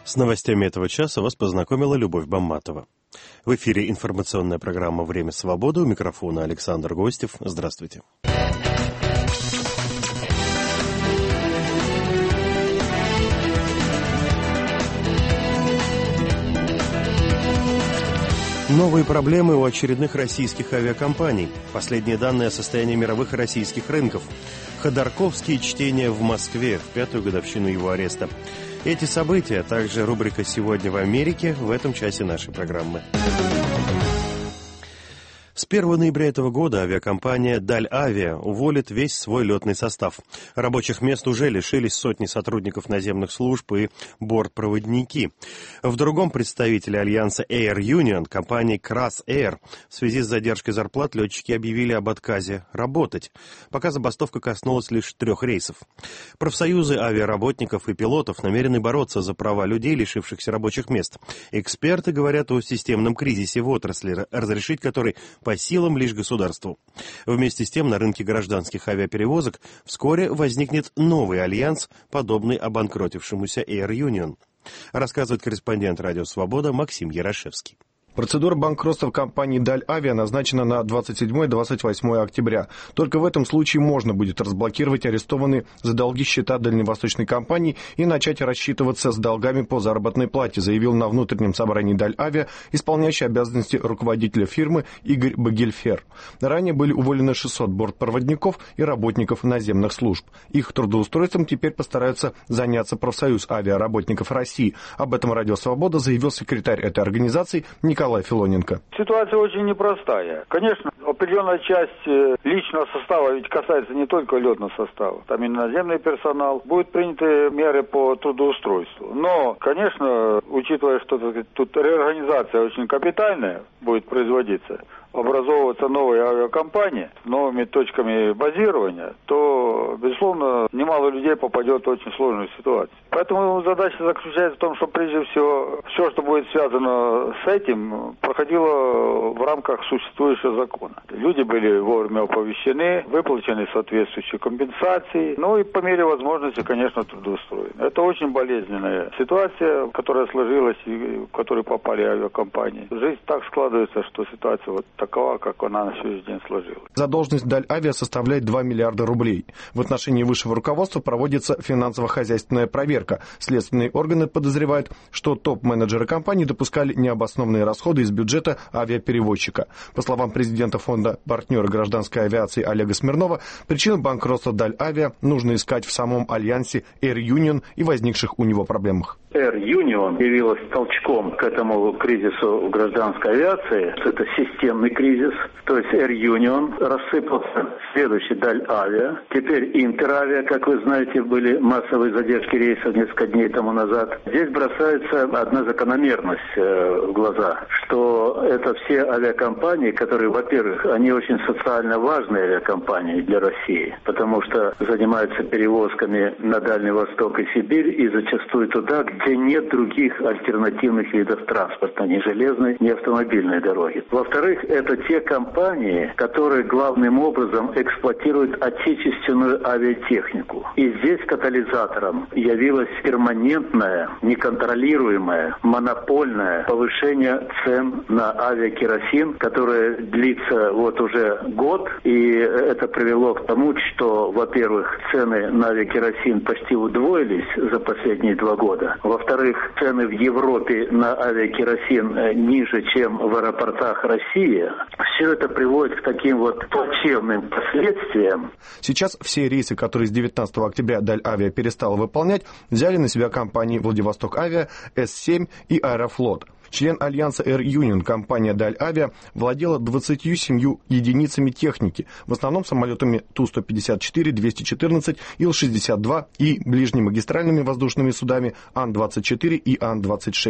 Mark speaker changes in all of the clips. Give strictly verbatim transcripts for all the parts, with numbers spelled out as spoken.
Speaker 1: С новостями этого часа вас познакомила Любовь Бамматова. В эфире информационная программа «Время свободы». У микрофона Александр Гостев. Здравствуйте. Новые проблемы у очередных российских авиакомпаний. Последние данные о состоянии мировых и российских рынков. Ходорковские чтения в Москве в пятую годовщину его ареста. Эти события, а также рубрика «Сегодня в Америке» в этом часе нашей программы. С первого ноября этого года авиакомпания «Даль Авиа» уволит весь свой летный состав. Рабочих мест уже лишились сотни сотрудников наземных служб и бортпроводники. В другом представителе альянса Air Union, компании Крас Air, в связи с задержкой зарплат летчики объявили об отказе работать. Пока забастовка коснулась лишь трех рейсов. Профсоюзы авиаработников и пилотов намерены бороться за права людей, лишившихся рабочих мест. Эксперты говорят о системном кризисе в отрасли, разрешить который по силам лишь государству. Вместе с тем на рынке гражданских авиаперевозок вскоре возникнет новый альянс, подобный обанкротившемуся Air Union. Рассказывает корреспондент «Радио Свобода» Максим Ярошевский.
Speaker 2: Процедура банкротства компании «Даль Авиа» назначена на двадцать седьмое — двадцать восьмое октября. Только в этом случае можно будет разблокировать арестованные за долги счета дальневосточной компании и начать рассчитываться с долгами по заработной плате, заявил на внутреннем собрании «Даль Авиа» исполняющий обязанности руководителя фирмы Игорь Багельфер. Ранее были уволены шестьсот бортпроводников и работников наземных служб. Их трудоустройством теперь постараются заняться профсоюз авиаработников России. Об этом «Радио Свобода» заявил секретарь этой организации Николай Николай Филоненко.
Speaker 3: Ситуация очень непростая. Конечно, определенная часть личного состава ведь касается не только летного состава. Там и наземный персонал. Будут приняты меры по трудоустройству. Но, конечно, учитывая, что тут реорганизация очень капитальная будет производиться, образовываться новые авиакомпании с новыми точками базирования, то, безусловно, немало людей попадет в очень сложную ситуацию. Поэтому задача заключается в том, что, прежде всего, все, что будет связано с этим, проходило в рамках существующего закона. Люди были вовремя оповещены, выплачены соответствующие компенсации, ну и по мере возможности, конечно, трудоустроены. Это очень болезненная ситуация, которая сложилась и в которую попали авиакомпании. Жизнь так складывается, что ситуация вот такова, как она на сегодняшний день сложилась.
Speaker 2: Задолженность «Даль Авиа» составляет два миллиарда рублей. В отношении высшего руководства проводится финансово-хозяйственная проверка. Следственные органы подозревают, что топ-менеджеры компании допускали необоснованные расходы из бюджета авиаперевозчика. По словам президента фонда партнера гражданской авиации Олега Смирнова, причину банкротства «Даль Авиа» нужно искать в самом альянсе Air Union и возникших у него проблемах.
Speaker 4: Air Union явилась толчком к этому кризису в гражданской авиации. Это системный кризис. То есть Air Union рассыпался, следующий «Даль Авиа». Теперь Интеравиа, как вы знаете, были массовые задержки рейсов несколько дней тому назад. Здесь бросается одна закономерность в глаза, что это все авиакомпании, которые, во-первых, они очень социально важные авиакомпании для России, потому что занимаются перевозками на Дальний Восток и Сибирь и зачастую туда, где нет других альтернативных видов транспорта, ни железной, ни автомобильной дороги. Во-вторых, это те компании, которые главным образом эксплуатируют отечественную авиатехнику. И здесь катализатором явилось перманентное, неконтролируемое, монопольное повышение цен на авиакеросин, которое длится вот уже год. И это привело к тому, что, во-первых, цены на авиакеросин почти удвоились за последние два года. Во-вторых, цены в Европе на авиакеросин ниже, чем в аэропортах России. Все это приводит к таким вот плачевным последствиям.
Speaker 2: Сейчас все рейсы, которые с девятнадцатого октября «Даль Авиа» перестала выполнять, взяли на себя компании «Владивосток Авиа», эс семь и «Аэрофлот». Член альянса Air Union, компания «Даль Авиа», владела двадцатью семью единицами техники, в основном самолетами Ту сто пятьдесят четыре, двести четырнадцать, Ил шестьдесят два и ближнемагистральными воздушными судами Ан двадцать четыре и Ан двадцать шесть.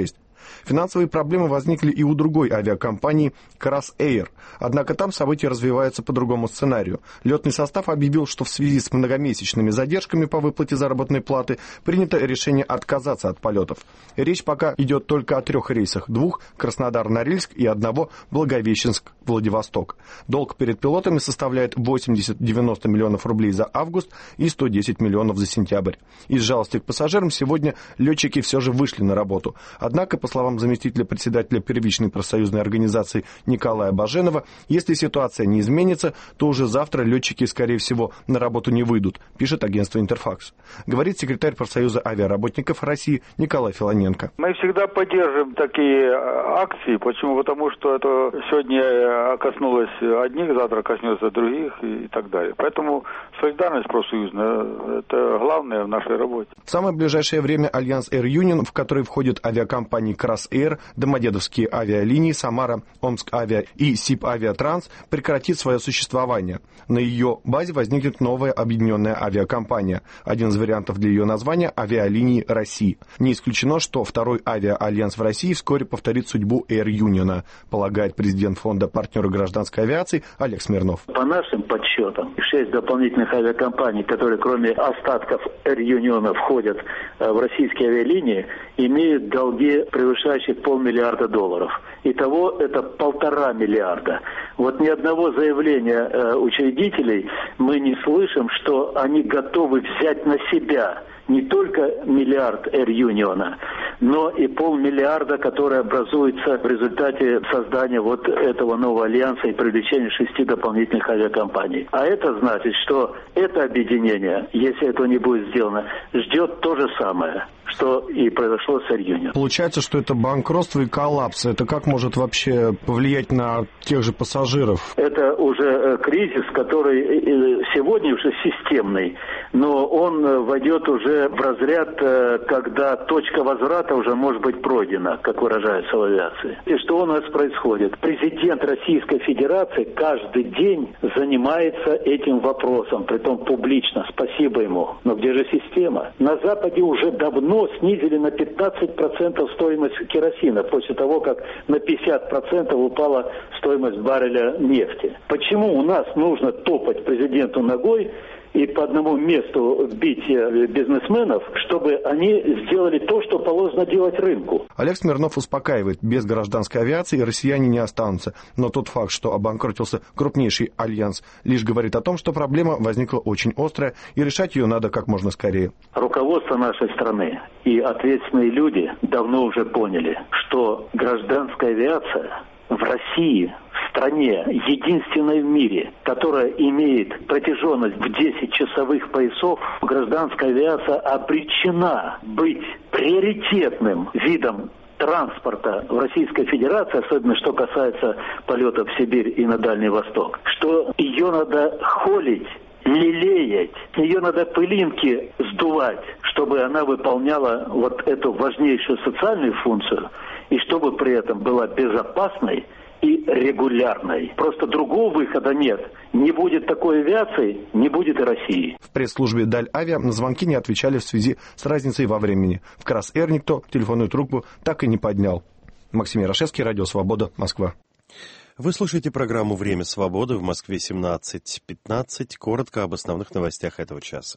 Speaker 2: Финансовые проблемы возникли и у другой авиакомпании Кросsair. Однако там события развиваются по другому сценарию. Летный состав объявил, что в связи с многомесячными задержками по выплате заработной платы принято решение отказаться от полетов. Речь пока идет только о трех рейсах. Двух – Краснодар-Норильск и одного – Благовещенск-Владивосток. Долг перед пилотами составляет восемьдесят-девяносто миллионов рублей за август и сто десять миллионов за сентябрь. Из жалости к пассажирам сегодня летчики все же вышли на работу. Однако, по словам заместителя председателя первичной профсоюзной организации Николая Баженова, если ситуация не изменится, то уже завтра летчики, скорее всего, на работу не выйдут, пишет агентство «Интерфакс». Говорит секретарь профсоюза авиаработников России Николай Филоненко.
Speaker 3: Мы всегда поддерживаем такие акции. Почему? Потому что это сегодня коснулось одних, завтра коснется других и так далее. Поэтому солидарность профсоюзная – это главное в нашей работе.
Speaker 2: В самое ближайшее время Альянс Air Union, в который входят авиакомпании Кросsair, Домодедовские авиалинии, Самара, Омск Авиа и СИП Авиатранс, прекратит свое существование. На ее базе возникнет новая объединенная авиакомпания. Один из вариантов для ее названия – Авиалинии России. Не исключено, что второй авиаальянс в России вскоре повторит судьбу Air Union, полагает президент фонда партнеры гражданской авиации Олег Смирнов.
Speaker 4: По нашим подсчетам, шесть дополнительных авиакомпаний, которые кроме остатков Air Union входят в российские авиалинии, имеют долги, превышающие полмиллиарда долларов. Итого это полтора миллиарда. Вот ни одного заявления э, учредителей мы не слышим, что они готовы взять на себя не только миллиард Air Union, но и полмиллиарда, который образуется в результате создания вот этого нового альянса и привлечения шести дополнительных авиакомпаний. А это значит, что это объединение, если этого не будет сделано, ждет то же самое, что и произошло с Air Union.
Speaker 2: Получается, что это банкротство и коллапс. Это как может вообще повлиять на тех же пассажиров?
Speaker 4: Это уже кризис, который сегодня уже системный, но он войдет уже в разряд, когда точка возврата уже может быть пройдена, как выражается в авиации. И что у нас происходит? Президент Российской Федерации каждый день занимается этим вопросом, притом публично, спасибо ему. Но где же система? На Западе уже давно снизили на пятнадцать процентов стоимость керосина, после того, как на пятьдесят процентов упала стоимость барреля нефти. Почему у нас нужно топать президенту ногой и по одному месту бить бизнесменов, чтобы они сделали то, что положено делать рынку?
Speaker 2: Олег Смирнов успокаивает, без гражданской авиации россияне не останутся. Но тот факт, что обанкротился крупнейший альянс, лишь говорит о том, что проблема возникла очень острая, и решать ее надо как можно скорее.
Speaker 4: Руководство нашей страны и ответственные люди давно уже поняли, что гражданская авиация в России, в стране, единственной в мире, которая имеет протяженность в десять часовых поясов, гражданская авиация обречена быть приоритетным видом транспорта в Российской Федерации, особенно что касается полетов в Сибирь и на Дальний Восток, что ее надо холить, лелеять, ее надо пылинки сдувать, чтобы она выполняла вот эту важнейшую социальную функцию, и чтобы при этом была безопасной и регулярной. Просто другого выхода нет. Не будет такой авиации, не будет и России.
Speaker 2: В пресс-службе Даль Авиа на звонки не отвечали в связи с разницей во времени. В Кросsair никто телефонную трубку так и не поднял. Максим Ярошевский, Радио Свобода, Москва.
Speaker 1: Вы слушаете программу «Время свободы» в Москве семнадцать пятнадцать. Коротко об основных новостях этого часа.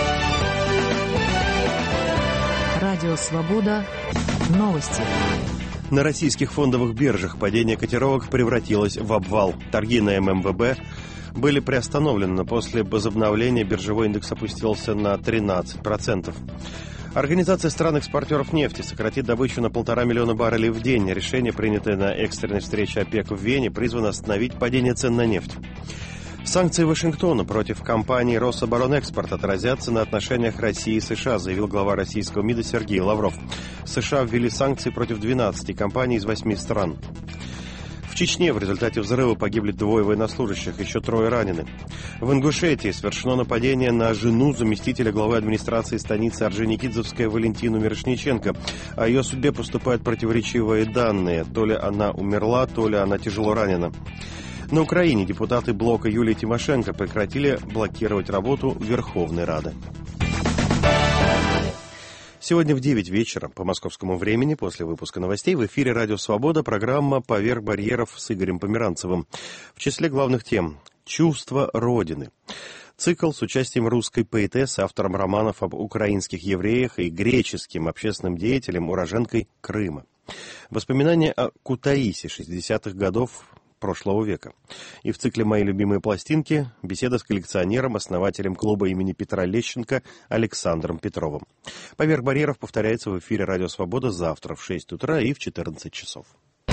Speaker 5: Радио Свобода. Новости.
Speaker 1: На российских фондовых биржах падение котировок превратилось в обвал. Торги на эм эм вэ бэ были приостановлены, но после возобновления биржевой индекс опустился на тринадцать процентов. Организация стран-экспортеров нефти сократит добычу на полтора миллиона баррелей в день. Решение, принятое на экстренной встрече ОПЕК в Вене, призвано остановить падение цен на нефть. Санкции Вашингтона против компании «Рособоронэкспорт» отразятся на отношениях России и США, заявил глава российского МИДа Сергей Лавров. США ввели санкции против двенадцати компаний из восьми стран. В Чечне в результате взрыва погибли двое военнослужащих, еще трое ранены. В Ингушетии совершено нападение на жену заместителя главы администрации станицы Орджоникидзевская Валентину Мирошниченко. О ее судьбе поступают противоречивые данные. То ли она умерла, то ли она тяжело ранена. На Украине депутаты блока Юлии Тимошенко прекратили блокировать работу Верховной Рады. Сегодня в девять вечера по московскому времени, после выпуска новостей, в эфире «Радио Свобода» программа «Поверх барьеров» с Игорем Померанцевым. В числе главных тем «Чувство Родины». Цикл с участием русской поэтессы, автором романов об украинских евреях и греческим общественным деятелем, уроженкой Крыма. Воспоминания о Кутаисе шестидесятых годов прошлого века. И в цикле «Мои любимые пластинки» беседа с коллекционером, основателем клуба имени Петра Лещенко Александром Петровым. «Поверх барьеров» повторяется в эфире «Радио Свобода» завтра в шесть утра и в четырнадцать часов.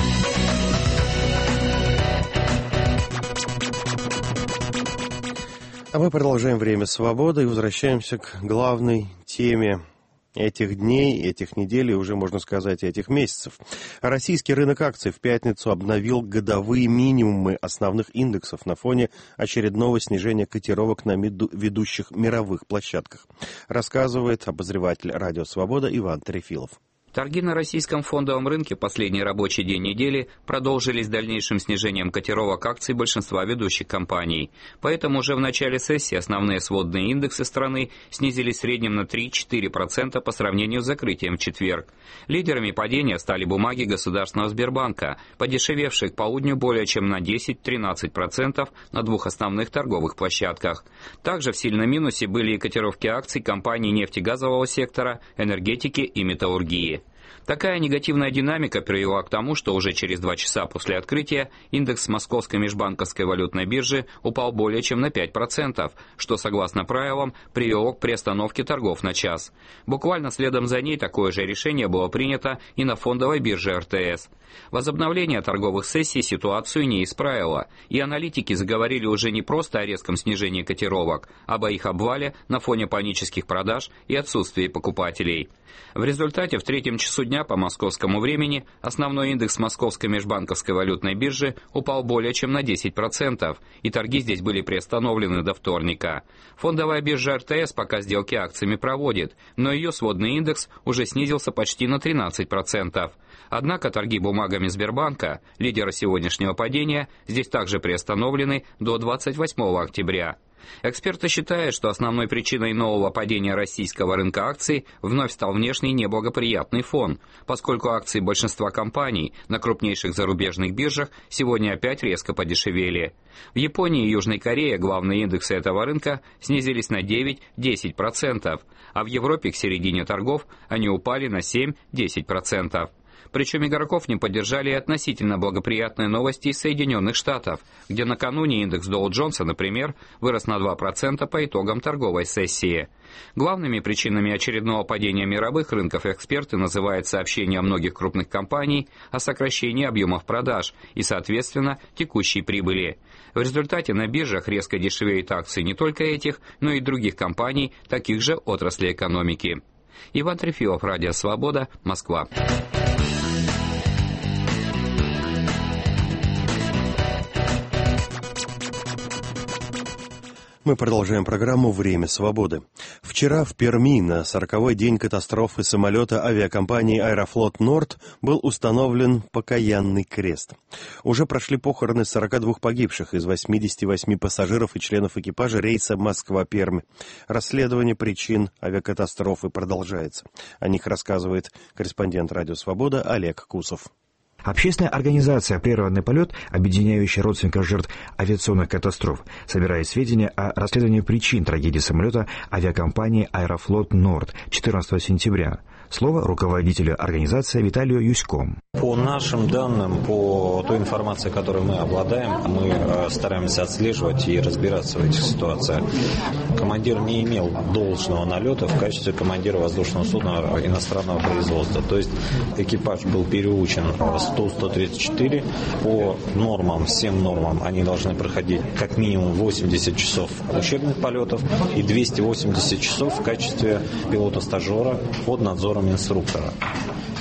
Speaker 1: А мы продолжаем «Время свободы» и возвращаемся к главной теме этих дней, этих недель и уже, можно сказать, этих месяцев. Российский рынок акций в пятницу обновил годовые минимумы основных индексов на фоне очередного снижения котировок на ведущих мировых площадках. Рассказывает обозреватель «Радио Свобода» Иван Трефилов.
Speaker 6: Торги на российском фондовом рынке последний рабочий день недели продолжились дальнейшим снижением котировок акций большинства ведущих компаний. Поэтому уже в начале сессии основные сводные индексы страны снизились в среднем на три-четыре процента по сравнению с закрытием в четверг. Лидерами падения стали бумаги Государственного Сбербанка, подешевевшие к полудню более чем на десять-тринадцать процентов на двух основных торговых площадках. Также в сильном минусе были и котировки акций компаний нефтегазового сектора, энергетики и металлургии. Такая негативная динамика привела к тому, что уже через два часа после открытия индекс Московской межбанковской валютной биржи упал более чем на пять процентов, что, согласно правилам, привело к приостановке торгов на час. Буквально следом за ней такое же решение было принято и на фондовой бирже эр тэ эс. Возобновление торговых сессий ситуацию не исправило, и аналитики заговорили уже не просто о резком снижении котировок, а об их обвале на фоне панических продаж и отсутствии покупателей. В результате в третьем часу дня по московскому времени основной индекс Московской межбанковской валютной биржи упал более чем на десять процентов, и торги здесь были приостановлены до вторника. Фондовая биржа эр тэ эс пока сделки акциями проводит, но ее сводный индекс уже снизился почти на тринадцать процентов. Однако торги бумагами Сбербанка, лидера сегодняшнего падения, здесь также приостановлены до двадцать восьмого октября. Эксперты считают, что основной причиной нового падения российского рынка акций вновь стал внешний неблагоприятный фон, поскольку акции большинства компаний на крупнейших зарубежных биржах сегодня опять резко подешевели. В Японии и Южной Корее главные индексы этого рынка снизились на девять-десять процентов, а в Европе к середине торгов они упали на семь-десять процентов. Причем игроков не поддержали и относительно благоприятные новости из Соединенных Штатов, где накануне индекс Доу Джонса, например, вырос на два процента по итогам торговой сессии. Главными причинами очередного падения мировых рынков эксперты называют сообщения многих крупных компаний о сокращении объемов продаж и, соответственно, текущей прибыли. В результате на биржах резко дешевеют акции не только этих, но и других компаний, таких же отраслей экономики. Иван Трефилов, Радио Свобода, Москва.
Speaker 1: Мы продолжаем программу «Время свободы». Вчера в Перми на сороковой день катастрофы самолета авиакомпании «Аэрофлот Норд» был установлен покаянный крест. Уже прошли похороны сорока двух погибших из восьмидесяти восьми пассажиров и членов экипажа рейса Москва-Пермь. Расследование причин авиакатастрофы продолжается. О них рассказывает корреспондент «Радио Свобода» Олег Кусов.
Speaker 7: Общественная организация «Прерванный полет», объединяющая родственников жертв авиационных катастроф, собирает сведения о расследовании причин трагедии самолета авиакомпании «Аэрофлот Норд» четырнадцатого сентября. Слово руководителю организации Виталию Юсько.
Speaker 8: По нашим данным, по той информации, которой мы обладаем, мы стараемся отслеживать и разбираться в этих ситуациях. Командир не имел должного налета в качестве командира воздушного судна иностранного производства. То есть экипаж был переучен сто сто тридцать четыре. По нормам, всем нормам, они должны проходить как минимум восемьдесят часов учебных полетов и двести восемьдесят часов в качестве пилота-стажера под надзором инструктора.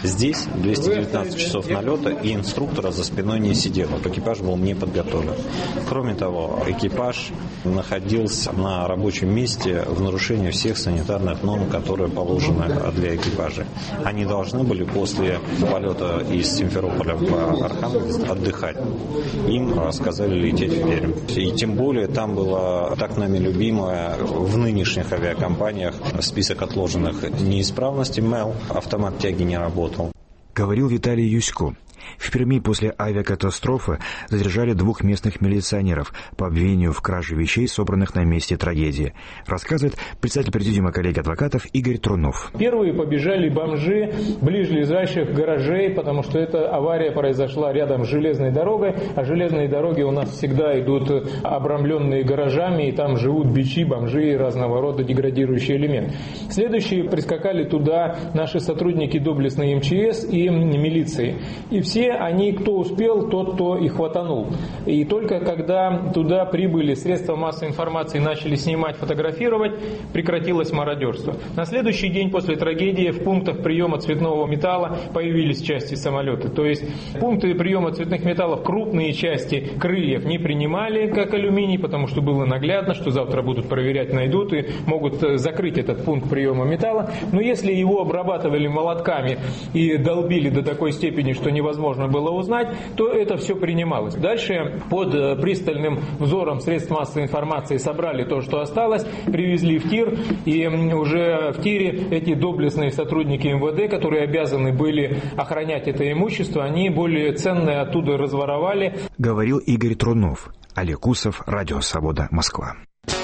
Speaker 8: Здесь двести девятнадцать часов налета, и инструктора за спиной не сидело. Экипаж был не подготовлен. Кроме того, экипаж находился на рабочем месте в нарушении всех санитарных норм, которые положены для экипажа. Они должны были после полета из Симферополя в Архангельск отдыхать. Им сказали лететь в Пермь. И тем более там была так нами любимая в нынешних авиакомпаниях список отложенных неисправностей МЭЛ. Автомат тяги не работал.
Speaker 7: Говорил Виталий Юсько. В Перми после авиакатастрофы задержали двух местных милиционеров по обвинению в краже вещей, собранных на месте трагедии. Рассказывает председатель президиума коллегии адвокатов Игорь Трунов.
Speaker 9: Первые побежали бомжи ближлежащих гаражей, потому что эта авария произошла рядом с железной дорогой, а железные дороги у нас всегда идут обрамленные гаражами, и там живут бичи, бомжи и разного рода деградирующие элементы. Следующие прискакали туда наши сотрудники доблестной эм че эс и милиции. И все они, кто успел, тот, кто и хватанул. И только когда туда прибыли средства массовой информации, начали снимать, фотографировать, прекратилось мародерство. На следующий день после трагедии в пунктах приема цветного металла появились части самолета. То есть пункты приема цветных металлов, крупные части крыльев не принимали, как алюминий, потому что было наглядно, что завтра будут проверять, найдут и могут закрыть этот пункт приема металла. Но если его обрабатывали молотками и долбили до такой степени, что невозможно было узнать, то это все принималось. Дальше под пристальным взором средств массовой информации собрали то, что осталось, привезли в тир, и уже в тире эти доблестные сотрудники эм вэ дэ, которые обязаны были охранять это имущество, они более ценное оттуда разворовали.
Speaker 7: Говорил Игорь Трунов. Олег Усов, Радио Свобода, Москва.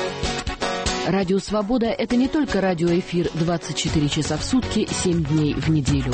Speaker 5: Радио Свобода — это не только радиоэфир двадцать четыре часа в сутки, семь дней в неделю.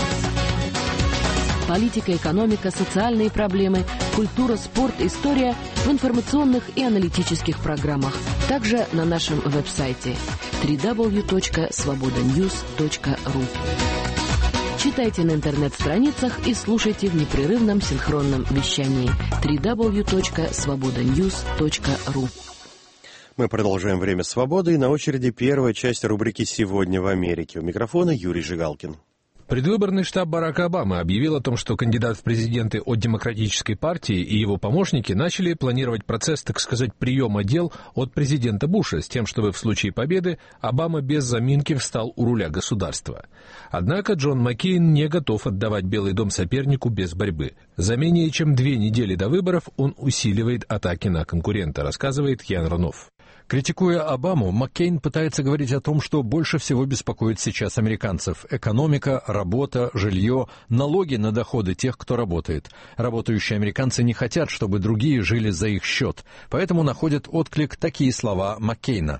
Speaker 5: Политика, экономика, социальные проблемы, культура, спорт, история в информационных и аналитических программах. Также на нашем веб-сайте дабл ю дабл ю дабл ю точка свобода ньюс точка ру. Читайте на интернет-страницах и слушайте в непрерывном синхронном вещании дабл ю дабл ю дабл ю точка свобода ньюс точка ру.
Speaker 1: Мы продолжаем «Время свободы», и на очереди первая часть рубрики «Сегодня в Америке». У микрофона Юрий Жигалкин.
Speaker 10: Предвыборный штаб Барака Обамы объявил о том, что кандидат в президенты от Демократической партии и его помощники начали планировать процесс, так сказать, приема дел от президента Буша, с тем, чтобы в случае победы Обама без заминки встал у руля государства. Однако Джон Маккейн не готов отдавать Белый дом сопернику без борьбы. За менее чем две недели до выборов он усиливает атаки на конкурента, рассказывает Ян Ронов. Критикуя Обаму, Маккейн пытается говорить о том, что больше всего беспокоит сейчас американцев. Экономика, работа, жилье, налоги на доходы тех, кто работает. Работающие американцы не хотят, чтобы другие жили за их счет. Поэтому находят отклик такие слова Маккейна.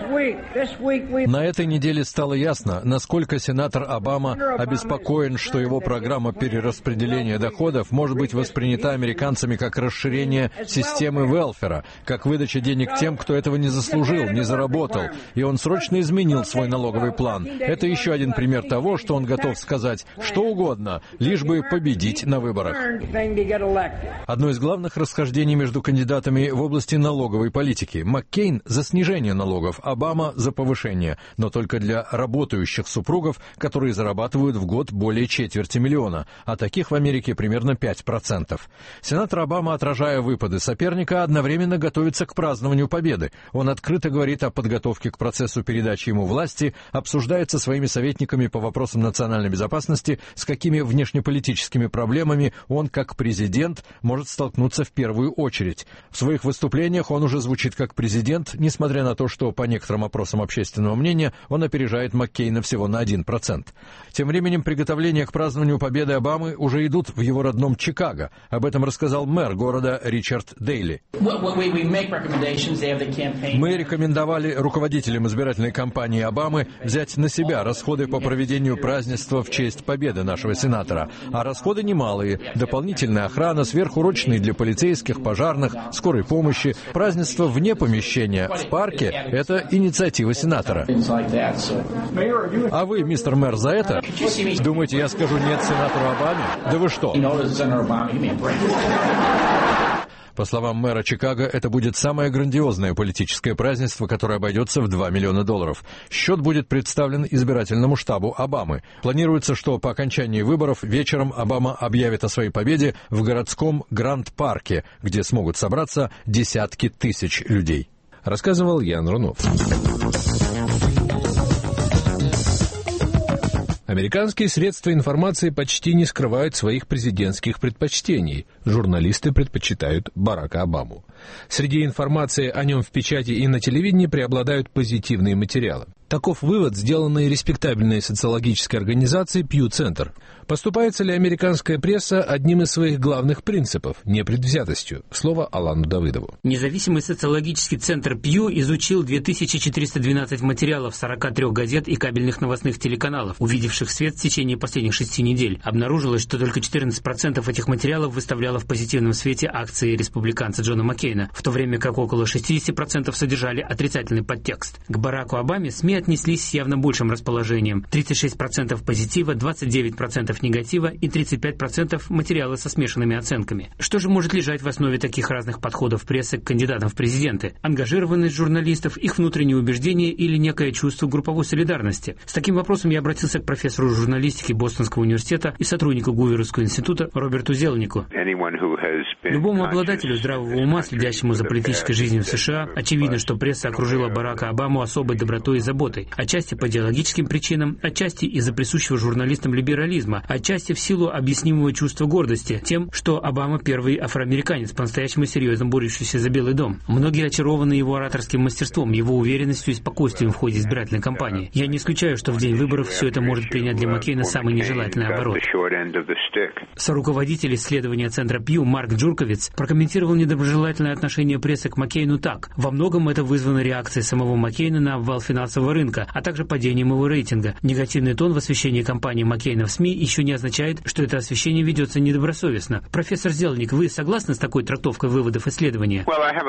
Speaker 10: На этой неделе стало ясно, насколько сенатор Обама обеспокоен, что его программа перераспределения доходов может быть воспринята американцами как расширение системы велфера, как выдача денег тем, кто этого не заслужил, не заработал, и он срочно изменил свой налоговый план. Это еще один пример того, что он готов сказать что угодно, лишь бы победить на выборах. Одно из главных расхождений между кандидатами в области налоговой политики. Маккейн за снижение налогов, Обама за повышение, но только для работающих супругов, которые зарабатывают в год более четверти миллиона, а таких в Америке примерно пять процентов. Сенатор Обама, отражая выпады соперника, одновременно готовится к празднованию победы. Он открыто говорит о подготовке к процессу передачи ему власти, обсуждает со своими советниками по вопросам национальной безопасности, с какими внешнеполитическими проблемами он, как президент, может столкнуться в первую очередь. В своих выступлениях он уже звучит как президент, несмотря на то, что по некоторым опросам общественного мнения он опережает Маккейна всего на один процент. Тем временем приготовления к празднованию победы Обамы уже идут в его родном Чикаго. Об этом рассказал мэр города Ричард Дейли. Мы рекомендовали руководителям избирательной кампании Обамы взять на себя расходы по проведению празднества в честь победы нашего сенатора. А расходы немалые. Дополнительная охрана, сверхурочные для полицейских, пожарных, скорой помощи. Празднество вне помещения, в парке – это инициатива сенатора. А вы, мистер мэр, за это? Думаете, я скажу нет сенатору Обаме? Да вы что? По словам мэра Чикаго, это будет самое грандиозное политическое празднество, которое обойдется в два миллиона долларов. Счет будет представлен избирательному штабу Обамы. Планируется, что по окончании выборов вечером Обама объявит о своей победе в городском Гранд-парке, где смогут собраться десятки тысяч людей. Рассказывал Ян Рунов. Американские средства информации почти не скрывают своих президентских предпочтений. Журналисты предпочитают Барака Обаму. Среди информации о нем в печати и на телевидении преобладают позитивные материалы. Таков вывод, сделанный респектабельной социологической организацией Pew Center. Поступается ли американская пресса одним из своих главных принципов – непредвзятостью? Слово Алану Давыдову.
Speaker 11: Независимый социологический центр Pew изучил две тысячи четыреста двенадцать материалов сорока трёх газет и кабельных новостных телеканалов, увидевших свет в течение последних шести недель. Обнаружилось, что только четырнадцать процентов этих материалов выставляло в позитивном свете акции республиканца Джона Маккейна, в то время как около шестьдесят процентов содержали отрицательный подтекст. К Бараку Обаме СМИ отнеслись с явно большим расположением. тридцать шесть процентов позитива, двадцать девять процентов негатива и тридцать пять процентов материалы со смешанными оценками. Что же может лежать в основе таких разных подходов прессы к кандидатам в президенты? Ангажированность журналистов, их внутренние убеждения или некое чувство групповой солидарности? С таким вопросом я обратился к профессору журналистики Бостонского университета и сотруднику Гуверовского института Роберту Зелнику. Любому обладателю здравого ума, следящему за политической жизнью в США, очевидно, что пресса окружила Барака Обаму особой добротой и заботой. Отчасти по идеологическим причинам, отчасти из-за присущего журналистам либерализма, отчасти в силу объяснимого чувства гордости тем, что Обама первый афроамериканец, по-настоящему серьезно борющийся за Белый дом. Многие очарованы его ораторским мастерством, его уверенностью и спокойствием в ходе избирательной кампании. Я не исключаю, что в день выборов все это может принять для Маккейна самый нежелательный оборот. Соруководитель исследования центра Pew Марк Джурковиц прокомментировал недоброжелательное отношение прессы к Маккейну так. Во многом это вызвано реакцией самого Маккейна на обвал финансового рынка, а также падением его рейтинга. Негативный тон в освещении кампании Маккейна в СМИ еще не означает, что это освещение ведется недобросовестно. Профессор Зелник, вы согласны с такой трактовкой выводов исследования?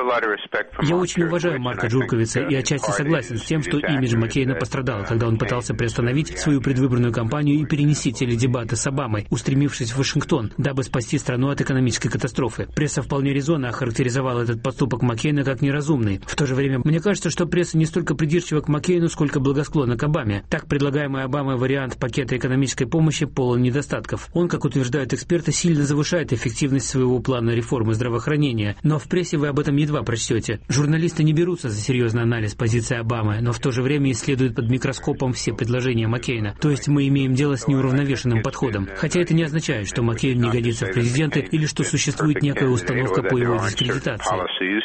Speaker 11: Я очень уважаю Марка Джурковица и отчасти согласен с тем, что имидж Маккейна пострадал, когда он пытался приостановить свою предвыборную кампанию и перенести теледебаты с Обамой, устремившись в Вашингтон, дабы спасти страну от экономической катастрофы. Пресса вполне резонно охарактеризовала этот поступок Маккейна как неразумный. В то же время, мне кажется, что пресса не столько придирчива к Маккейну, сколько благосклонна к Обаме. Так, предлагаемый Обамой вариант пакета экономической помощи полон недостатков. Он, как утверждают эксперты, сильно завышает эффективность своего плана реформы здравоохранения. Но в прессе вы об этом едва прочтете. Журналисты не берутся за серьезный анализ позиции Обамы, но в то же время исследуют под микроскопом все предложения Маккейна. То есть мы имеем дело с неуравновешенным подходом. Хотя это не означает, что Маккейн не годится в президенты или что существует некая установка по его дискредитации.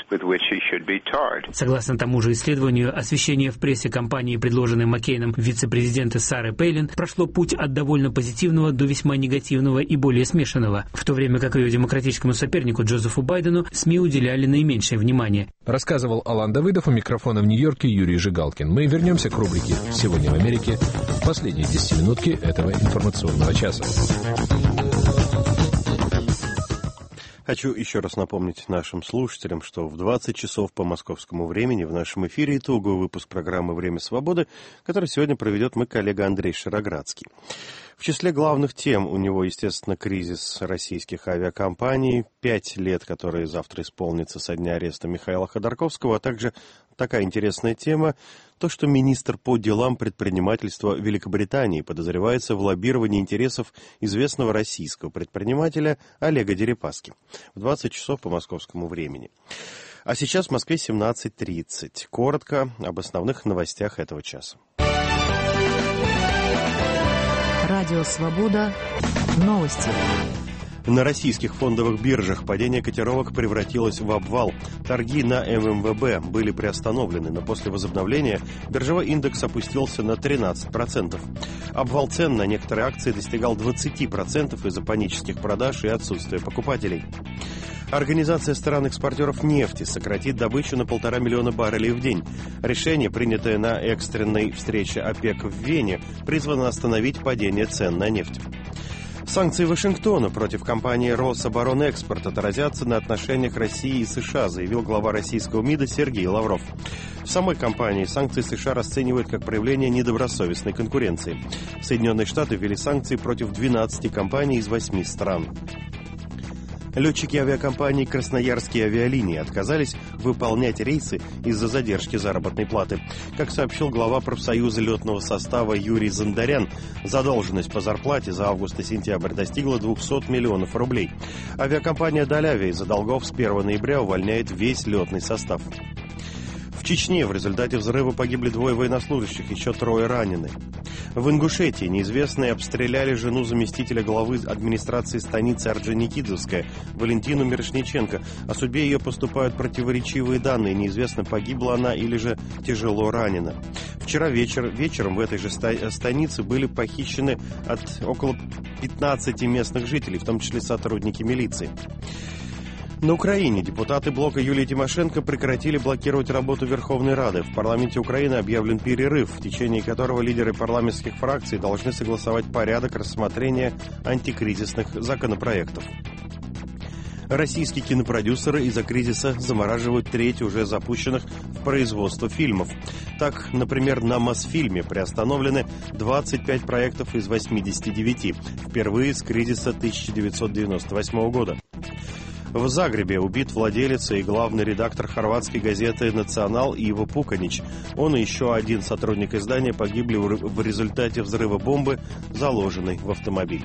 Speaker 11: Согласно тому же исследованию, освещение в прессе кампании, предложенной Маккейном вице-президента Сары Пейлин, прошло путь от довольно позитивного до весьма негативного и более смешанного, в то время как ее демократическому сопернику Джозефу Байдену СМИ уделяли наименьшее внимание.
Speaker 10: Рассказывал Алан Давыдов, у микрофона в Нью-Йорке Юрий Жигалкин. Мы вернемся к рубрике «Сегодня в Америке» в последние десятиминутки этого информационного часа.
Speaker 1: Хочу еще раз напомнить нашим слушателям, что в двадцать часов по московскому времени в нашем эфире итоговый выпуск программы «Время свободы», который сегодня проведет мой коллега Андрей Шароградский. В числе главных тем у него, естественно, кризис российских авиакомпаний, пять лет, которые завтра исполнится со дня ареста Михаила Ходорковского, а также такая интересная тема, то, что министр по делам предпринимательства Великобритании подозревается в лоббировании интересов известного российского предпринимателя Олега Дерипаски. В двадцать часов по московскому времени. А сейчас в Москве семнадцать тридцать. Коротко об основных новостях этого часа.
Speaker 5: Радио «Свобода». Новости.
Speaker 1: На российских фондовых биржах падение котировок превратилось в обвал. Торги на эм эм вэ бэ были приостановлены, но после возобновления биржевой индекс опустился на тринадцать процентов. Обвал цен на некоторые акции достигал двадцать процентов из-за панических продаж и отсутствия покупателей. Организация стран-экспортеров нефти сократит добычу на полтора миллиона баррелей в день. Решение, принятое на экстренной встрече ОПЕК в Вене, призвано остановить падение цен на нефть. Санкции Вашингтона против компании «Рособоронэкспорт» отразятся на отношениях России и США, заявил глава российского МИДа Сергей Лавров. В самой компании санкции США расценивают как проявление недобросовестной конкуренции. Соединенные Штаты ввели санкции против двенадцати компаний из восьми стран. Летчики авиакомпании «Красноярские авиалинии» отказались выполнять рейсы из-за задержки заработной платы. Как сообщил глава профсоюза летного состава Юрий Зандарян, задолженность по зарплате за август и сентябрь достигла двухсот миллионов рублей. Авиакомпания «Даль Авиа» из-за долгов с первого ноября увольняет весь летный состав. В Чечне в результате взрыва погибли двое военнослужащих, еще трое ранены. В Ингушетии неизвестные обстреляли жену заместителя главы администрации станицы Орджоникидзевская Валентину Мирошниченко. О судьбе ее поступают противоречивые данные. Неизвестно, погибла она или же тяжело ранена. Вчера вечер, вечером в этой же станице были похищены от около пятнадцати местных жителей, в том числе сотрудники милиции. На Украине депутаты блока Юлии Тимошенко прекратили блокировать работу Верховной Рады. В парламенте Украины объявлен перерыв, в течение которого лидеры парламентских фракций должны согласовать порядок рассмотрения антикризисных законопроектов. Российские кинопродюсеры из-за кризиса замораживают треть уже запущенных в производство фильмов. Так, например, на Мосфильме приостановлены двадцать пять проектов из восьмидесяти девяти, впервые с кризиса тысяча девятьсот девяносто восьмого года. В Загребе убит владелец и главный редактор хорватской газеты «Национал» Иво Пуканич. Он и еще один сотрудник издания погибли в результате взрыва бомбы, заложенной в автомобиль.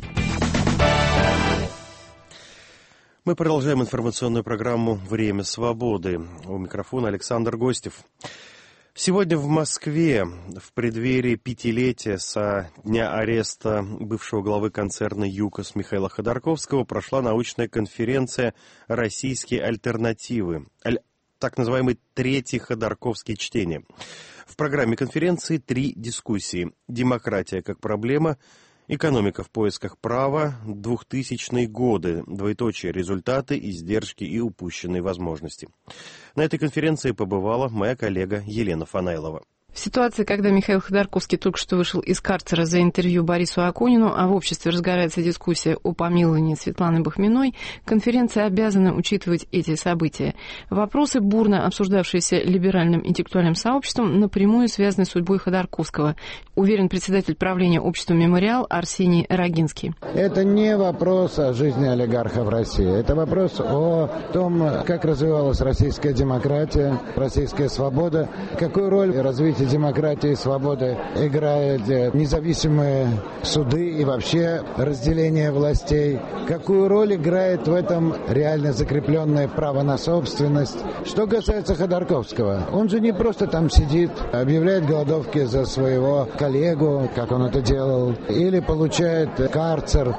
Speaker 1: Мы продолжаем информационную программу «Время свободы». У микрофона Александр Гостев. Сегодня в Москве, в преддверии пятилетия со дня ареста бывшего главы концерна «ЮКОС» Михаила Ходорковского, прошла научная конференция «Российские альтернативы», так называемые «Третьи Ходорковские чтения». В программе конференции три дискуссии: «Демократия как проблема», «Экономика в поисках права», «Двухтысячные годы», двоеточие, результаты, издержки и упущенные возможности. На этой конференции побывала моя коллега Елена Фанайлова.
Speaker 12: В ситуации, когда Михаил Ходорковский только что вышел из карцера за интервью Борису Акунину, а в обществе разгорается дискуссия о помиловании Светланы Бахминой, конференция обязана учитывать эти события. Вопросы, бурно обсуждавшиеся либеральным интеллектуальным сообществом, напрямую связаны с судьбой Ходорковского, уверен председатель правления общества «Мемориал» Арсений Рогинский.
Speaker 13: Это не вопрос о жизни олигарха в России. Это вопрос о том, как развивалась российская демократия, российская свобода, какую роль развитие демократии и свободы играют независимые суды и вообще разделение властей. Какую роль играет в этом реально закрепленное право на собственность? Что касается Ходорковского, он же не просто там сидит, объявляет голодовки за своего коллегу, как он это делал, или получает карцер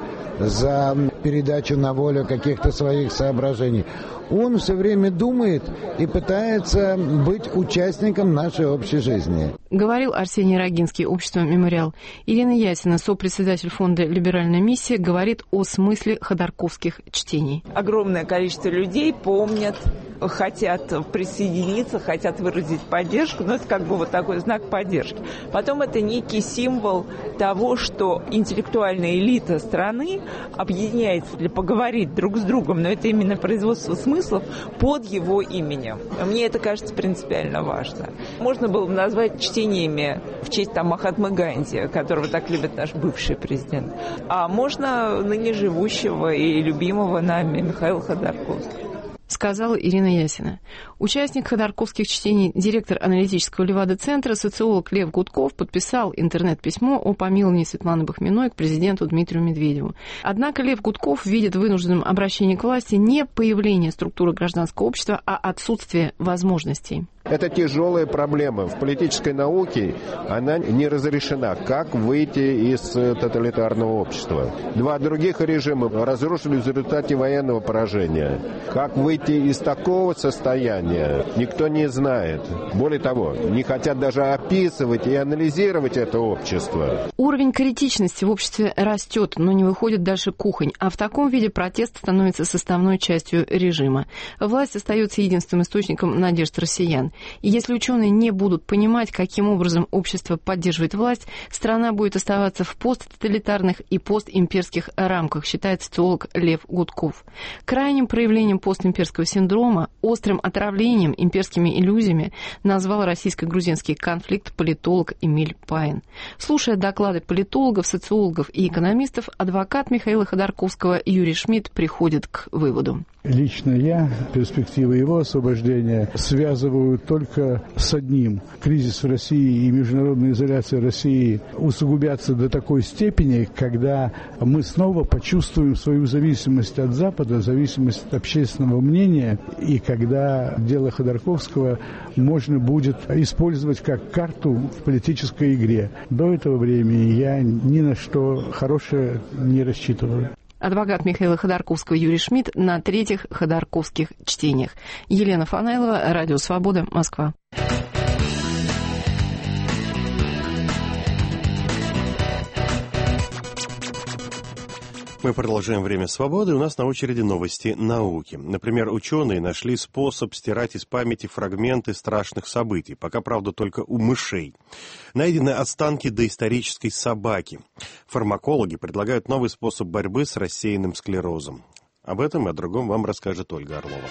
Speaker 13: за передачу на волю каких-то своих соображений. Он все время думает и пытается быть участником нашей общей жизни.
Speaker 12: Говорил Арсений Рогинский, общество «Мемориал». Ирина Ясина, сопредседатель фонда «Либеральная миссия», говорит о смысле ходорковских чтений.
Speaker 14: Огромное количество людей помнят, хотят присоединиться, хотят выразить поддержку, но это как бы вот такой знак поддержки. Потом это некий символ того, что интеллектуальная элита страны объединяется для поговорить друг с другом, но это именно производство смысла под его именем. Мне это кажется принципиально важно. Можно было бы назвать чтениями в честь там Махатмы Ганди, которого так любит наш бывший президент. А можно ныне живущего и любимого нами Михаила Ходорковского.
Speaker 12: Сказала Ирина Ясина. Участник ходорковских чтений, директор аналитического Левада-центра, социолог Лев Гудков подписал интернет-письмо о помиловании Светланы Бахминой к президенту Дмитрию Медведеву. Однако Лев Гудков видит в вынужденном обращении к власти не появление структуры гражданского общества, а отсутствие возможностей.
Speaker 15: Это тяжелая проблема. В политической науке она не разрешена. Как выйти из тоталитарного общества? Два других режима разрушили в результате военного поражения. Как выйти из такого состояния, никто не знает. Более того, не хотят даже описывать и анализировать это общество.
Speaker 12: Уровень критичности в обществе растет, но не выходит дальше кухонь. А в таком виде протест становится составной частью режима. Власть остается единственным источником надежд россиян. Пайн. И если ученые не будут понимать, каким образом общество поддерживает власть, страна будет оставаться в посттоталитарных и постимперских рамках, считает социолог Лев Гудков. Крайним проявлением постимперского синдрома, острым отравлением имперскими иллюзиями назвал российско-грузинский конфликт политолог Эмиль Пайн. Слушая доклады политологов, социологов и экономистов, адвокат Михаила Ходорковского Юрий Шмидт приходит к выводу.
Speaker 16: Лично я перспективы его освобождения связываю только с одним. Кризис в России и международная изоляция России усугубятся до такой степени, когда мы снова почувствуем свою зависимость от Запада, зависимость от общественного мнения, и когда дело Ходорковского можно будет использовать как карту в политической игре. До этого времени я ни на что хорошее не рассчитываю.
Speaker 12: Адвокат Михаила Ходорковского Юрий Шмидт на третьих ходорковских чтениях. Елена Фанайлова, Радио Свобода, Москва.
Speaker 1: Мы продолжаем «Время свободы». У нас на очереди новости науки. Например, ученые нашли способ стирать из памяти фрагменты страшных событий. Пока, правда, только у мышей. Найдены останки доисторической собаки. Фармакологи предлагают новый способ борьбы с рассеянным склерозом. Об этом и о другом вам расскажет Ольга Орлова.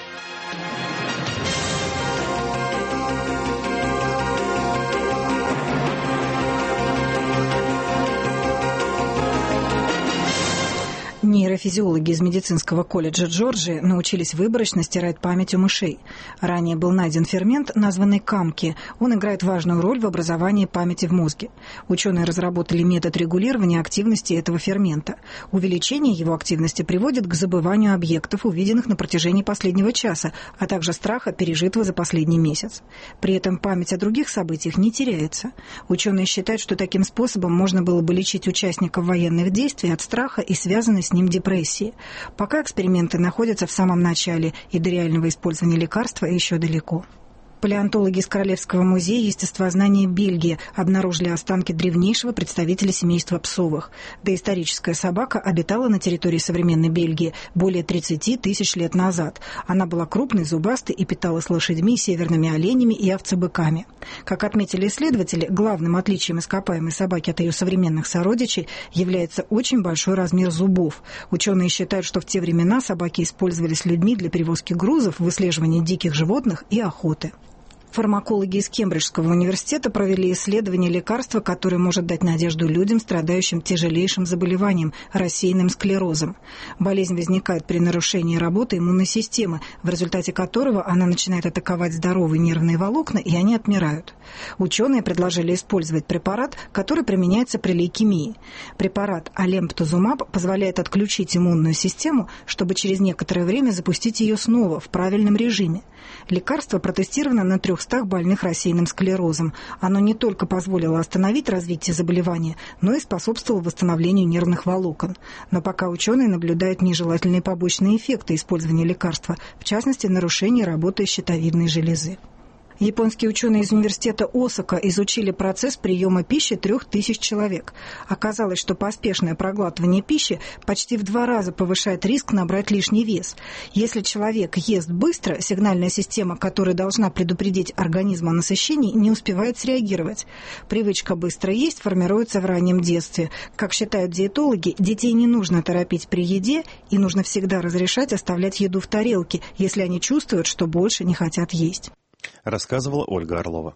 Speaker 17: Нейрофизиологи из медицинского колледжа Джорджии научились выборочно стирать память у мышей. Ранее был найден фермент, названный камки. Он играет важную роль в образовании памяти в мозге. Ученые разработали метод регулирования активности этого фермента. Увеличение его активности приводит к забыванию объектов, увиденных на протяжении последнего часа, а также страха, пережитого за последний месяц. При этом память о других событиях не теряется. Ученые считают, что таким способом можно было бы лечить участников военных действий от страха и связанной с ним депрессии. Пока эксперименты находятся в самом начале, и до реального использования лекарства еще далеко. Палеонтологи из Королевского музея естествознания Бельгии обнаружили останки древнейшего представителя семейства псовых. Доисторическая собака обитала на территории современной Бельгии более тридцати тысяч лет назад. Она была крупной, зубастой и питалась лошадьми, северными оленями и овцебыками. Как отметили исследователи, главным отличием ископаемой собаки от ее современных сородичей является очень большой размер зубов. Ученые считают, что в те времена собаки использовались людьми для перевозки грузов, выслеживания диких животных и охоты. Фармакологи из Кембриджского университета провели исследование лекарства, которое может дать надежду людям, страдающим тяжелейшим заболеванием – рассеянным склерозом. Болезнь возникает при нарушении работы иммунной системы, в результате которого она начинает атаковать здоровые нервные волокна, и они отмирают. Ученые предложили использовать препарат, который применяется при лейкемии. Препарат алемптузумаб позволяет отключить иммунную систему, чтобы через некоторое время запустить ее снова в правильном режиме. Лекарство протестировано на трехстах больных рассеянным склерозом. Оно не только позволило остановить развитие заболевания, но и способствовало восстановлению нервных волокон. Но пока ученые наблюдают нежелательные побочные эффекты использования лекарства, в частности, нарушение работы щитовидной железы. Японские ученые из университета Осака изучили процесс приема пищи трех тысяч человек. Оказалось, что поспешное проглатывание пищи почти в два раза повышает риск набрать лишний вес. Если человек ест быстро, сигнальная система, которая должна предупредить организм о насыщении, не успевает среагировать. Привычка быстро есть формируется в раннем детстве. Как считают диетологи, детей не нужно торопить при еде, и нужно всегда разрешать оставлять еду в тарелке, если они чувствуют, что больше не хотят есть.
Speaker 1: Рассказывала Ольга Орлова.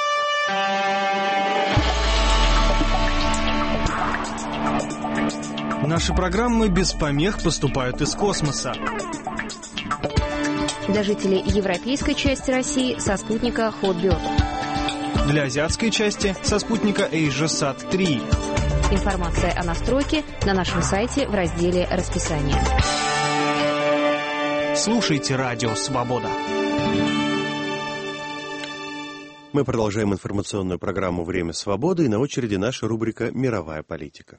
Speaker 18: Наши программы без помех поступают из космоса.
Speaker 19: Для жителей европейской части России со спутника Hotbird.
Speaker 18: Для азиатской части со спутника AsiaSat три.
Speaker 19: Информация о настройке на нашем сайте в разделе «Расписание».
Speaker 18: Слушайте Радио Свобода.
Speaker 1: Мы продолжаем информационную программу «Время свободы», и на очереди наша рубрика «Мировая политика».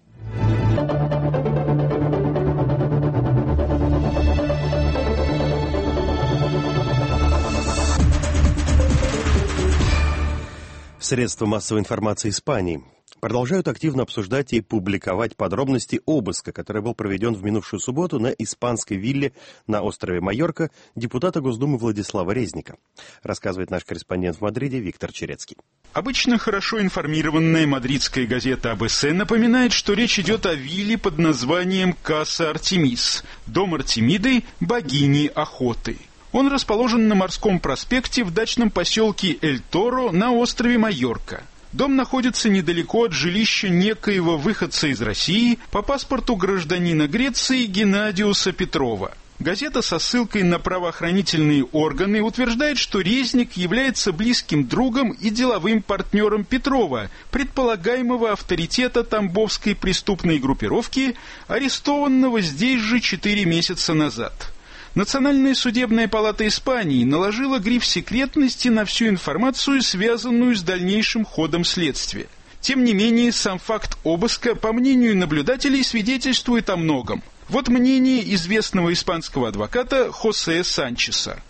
Speaker 1: Средства массовой информации Испании. продолжают активно обсуждать и публиковать подробности обыска, который был проведен в минувшую субботу на испанской вилле на острове Майорка депутата Госдумы Владислава Резника. Рассказывает наш корреспондент в Мадриде Виктор Черецкий.
Speaker 20: Обычно хорошо информированная мадридская газета эй би эс напоминает, что речь идет о вилле под названием Каса Артемис, дом Артемиды, богини охоты. Он расположен на морском проспекте в дачном поселке Эль-Торо на острове Майорка. Дом находится недалеко от жилища некоего выходца из России по паспорту гражданина Греции Геннадиуса Петрова. Газета со ссылкой на правоохранительные органы утверждает, что Резник является близким другом и деловым партнером Петрова, предполагаемого авторитета тамбовской преступной группировки, арестованного здесь же четыре месяца назад. Национальная судебная палата Испании наложила гриф секретности на всю информацию, связанную с дальнейшим ходом следствия. Тем не менее, сам факт обыска, по мнению наблюдателей, свидетельствует о многом. Вот мнение известного испанского адвоката Хосе Санчеса.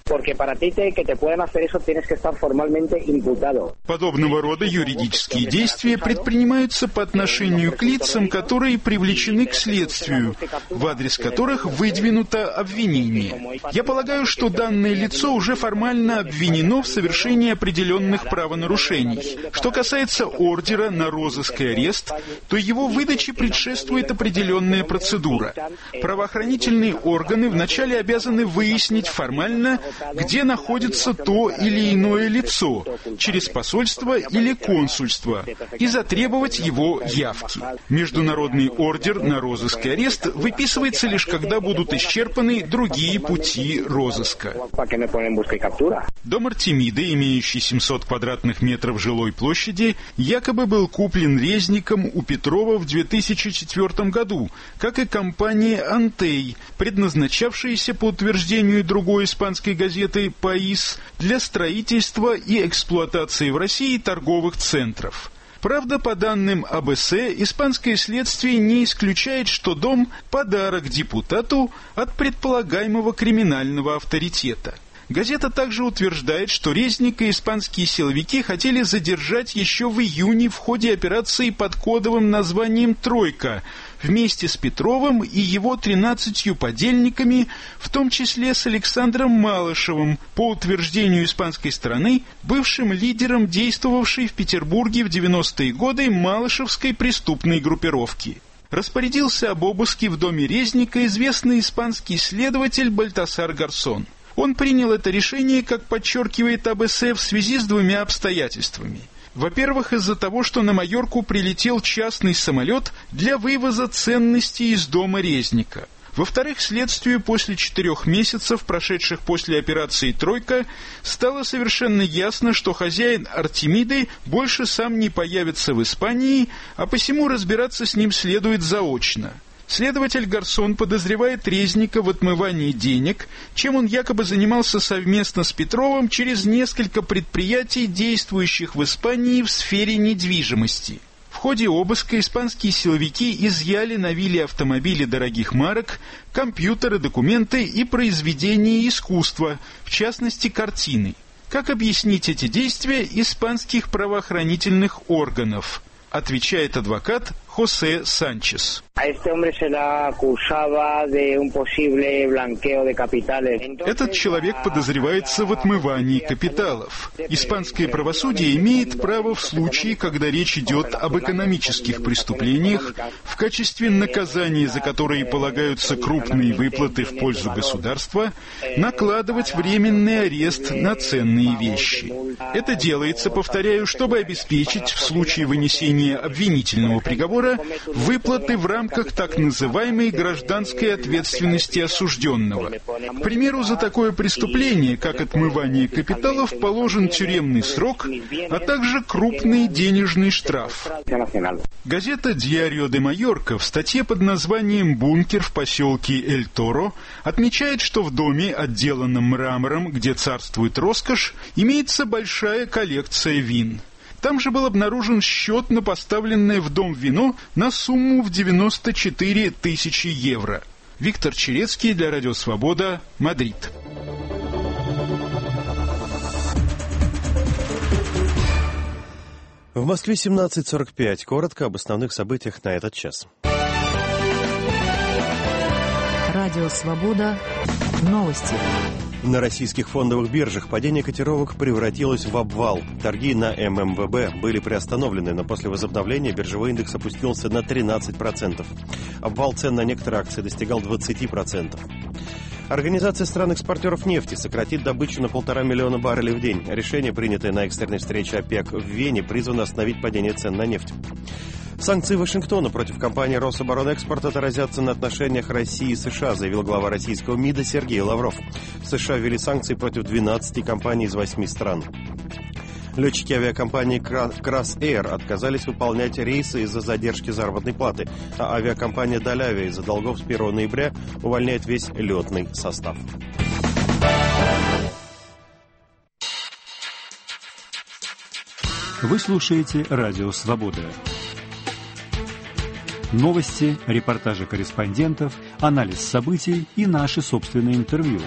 Speaker 20: Подобного рода юридические действия предпринимаются по отношению к лицам, которые привлечены к следствию, в адрес которых выдвинуто обвинение. Я полагаю, что данное лицо уже формально обвинено в совершении определенных правонарушений. Что касается ордера на розыск и арест, то его выдаче предшествует определенная процедура. Правоохранительные органы вначале обязаны выяснить формально, где находится то или иное лицо, через посольство или консульство, и затребовать его явки. Международный ордер на розыск и арест выписывается лишь когда будут исчерпаны другие пути розыска. Дом Артемиды, имеющий семьсот квадратных метров жилой площади, якобы был куплен Резником у Петрова в две тысячи четвёртом году, как и компания «Антей», предназначавшаяся, по утверждению другой испанской газеты «Паис», для строительства и эксплуатации в России торговых центров. Правда, по данным эй би эс, испанское следствие не исключает, что дом – подарок депутату от предполагаемого криминального авторитета. Газета также утверждает, что Резника испанские силовики хотели задержать еще в июне в ходе операции под кодовым названием «Тройка», вместе с Петровым и его тринадцатью подельниками, в том числе с Александром Малышевым, по утверждению испанской стороны, бывшим лидером действовавшей в Петербурге в девяностые годы малышевской преступной группировки. Распорядился об обыске в доме Резника известный испанский следователь Бальтасар Гарсон. Он принял это решение, как подчеркивает эй би эс, в связи с двумя обстоятельствами. Во-первых, из-за того, что на Майорку прилетел частный самолет для вывоза ценностей из дома Резника. Во-вторых, следствию после четырех месяцев, прошедших после операции «Тройка», стало совершенно ясно, что хозяин Артемиды больше сам не появится в Испании, а посему разбираться с ним следует заочно. Следователь Гарсон подозревает Резника в отмывании денег, чем он якобы занимался совместно с Петровым через несколько предприятий, действующих в Испании в сфере недвижимости. В ходе обыска испанские силовики изъяли на вилле автомобили дорогих марок, компьютеры, документы и произведения искусства, в частности картины. Как объяснить эти действия испанских правоохранительных органов? Отвечает адвокат Хосе Санчес. Этот человек подозревается в отмывании капиталов. Испанское правосудие имеет право в случае, когда речь идет об экономических преступлениях, в качестве наказания, за которые полагаются крупные выплаты в пользу государства, накладывать временный арест на ценные вещи. Это делается, повторяю, чтобы обеспечить в случае вынесения обвинительного приговора выплаты в рамках так называемой гражданской ответственности осужденного. К примеру, за такое преступление, как отмывание капиталов, положен тюремный срок, а также крупный денежный штраф. Газета «Диарио де Майорка» в статье под названием «Бункер в поселке Эль-Торо» отмечает, что в доме, отделанном мрамором, где царствует роскошь, имеется большая коллекция вин. Там же был обнаружен счет на поставленное в дом вино на сумму в девяносто четыре тысячи евро. Виктор Черецкий для Радио Свобода, Мадрид.
Speaker 1: В Москве семнадцать сорок пять. Коротко об основных событиях на этот час.
Speaker 5: Радио «Свобода». Новости.
Speaker 1: На российских фондовых биржах падение котировок превратилось в обвал. Торги на эм эм вэ бэ были приостановлены, но после возобновления биржевой индекс опустился на тринадцать процентов. Обвал цен на некоторые акции достигал двадцать процентов. Организация стран-экспортеров нефти сократит добычу на полтора миллиона баррелей в день. Решение, принятое на экстренной встрече ОПЕК в Вене, призвано остановить падение цен на нефть. Санкции Вашингтона против компании «Рособоронэкспорт» отразятся на отношениях России и США, заявил глава российского МИДа Сергей Лавров. В США ввели санкции против двенадцати компаний из восьми стран. Летчики авиакомпании «Крас-Эйр» отказались выполнять рейсы из-за задержки заработной платы, а авиакомпания «Даль Авиа» из-за долгов с первого ноября увольняет весь летный состав.
Speaker 21: Вы слушаете «Радио Свобода». Новости, репортажи корреспондентов, анализ событий и наши собственные интервью.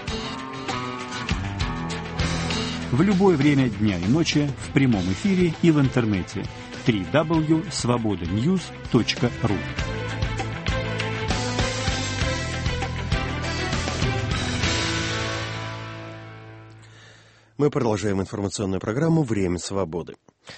Speaker 21: В любое время дня и ночи, в прямом эфире и в интернете. дабл ю дабл ю дабл ю точка свобода ньюс точка ру.
Speaker 1: Мы продолжаем информационную программу «Время свободы».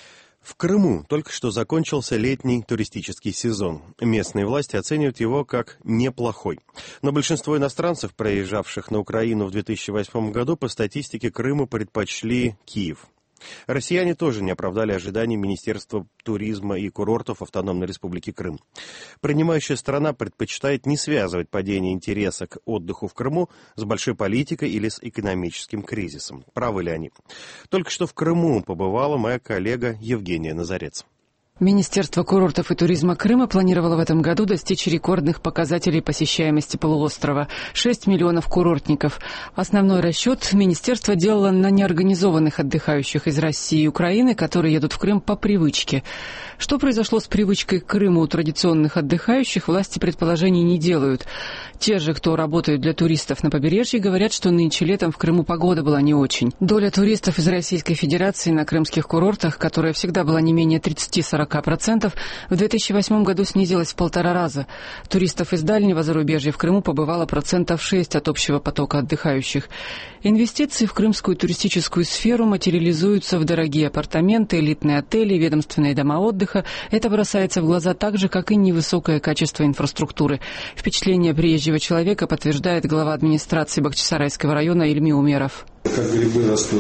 Speaker 1: В Крыму только что закончился летний туристический сезон. Местные власти оценивают его как неплохой. Но большинство иностранцев, проезжавших на Украину в две тысячи восьмом году, по статистике Крыму предпочли Киев. Россияне тоже не оправдали ожиданий Министерства туризма и курортов Автономной Республики Крым. Принимающая страна предпочитает не связывать падение интереса к отдыху в Крыму с большой политикой или с экономическим кризисом. Правы ли они? Только что в Крыму побывала моя коллега Евгения Назарец.
Speaker 22: Министерство курортов и туризма Крыма планировало в этом году достичь рекордных показателей посещаемости полуострова – шесть миллионов курортников. Основной расчет министерство делало на неорганизованных отдыхающих из России и Украины, которые едут в Крым по привычке. Что произошло с привычкой к Крыму у традиционных отдыхающих, власти предположений не делают. Те же, кто работают для туристов на побережье, говорят, что нынче летом в Крыму погода была не очень. Доля туристов из Российской Федерации на крымских курортах, которая всегда была не менее тридцать-сорок процентов, в две тысячи восьмом году снизилась в полтора раза. Туристов из дальнего зарубежья в Крыму побывало процентов шесть от общего потока отдыхающих. Инвестиции в крымскую туристическую сферу материализуются в дорогие апартаменты, элитные отели, ведомственные дома отдыха. Это бросается в глаза так же, как и невысокое качество инфраструктуры. Впечатление приезжего человека подтверждает глава администрации Бахчисарайского района Ильми Умеров.
Speaker 23: Как грибы растут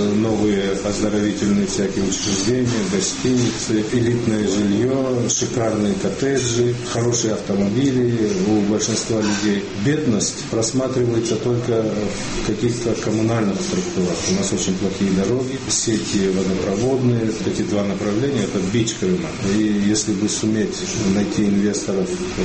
Speaker 23: новые оздоровительные всякие учреждения, гостиницы, элитное жилье, шикарные коттеджи, хорошие автомобили у большинства людей. Бедность просматривается только в каких-то коммунальных структурах. У нас очень плохие дороги, сети водопроводные. Эти два направления – это бич Крыма. И если бы суметь найти инвесторов